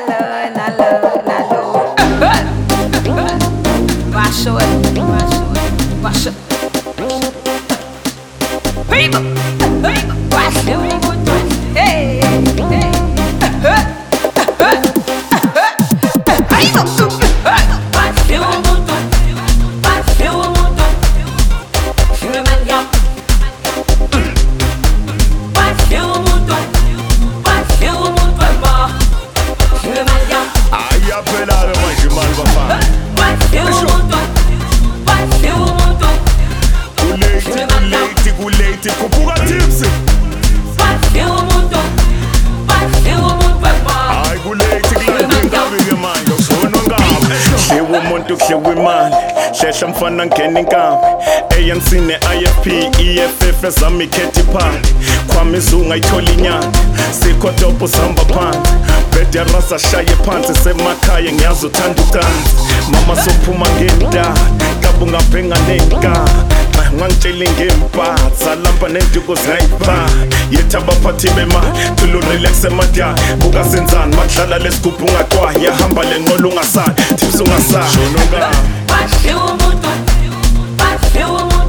Washa. People, washa. Hey, hey. Umuntu hlehla mfana ngena inkambi ANC ne-IFP EFF ezami ikhetha iphansi kwami izungu ayithola inyanga sikho dopo sihamba phansi bede rasa shaye phansi semakhaya ngiyazi uthanda ucansi mama sophuma ngenta kabe ungabhenga nenka ngangitshela ngempatha lampa nenduku zayipha yethi abaphathi bemali tulurelax emadya buka senzani makudlala lesigubhu ungaqwayi yahamba le nqola ungasali tips ungasali Washiwa umuntu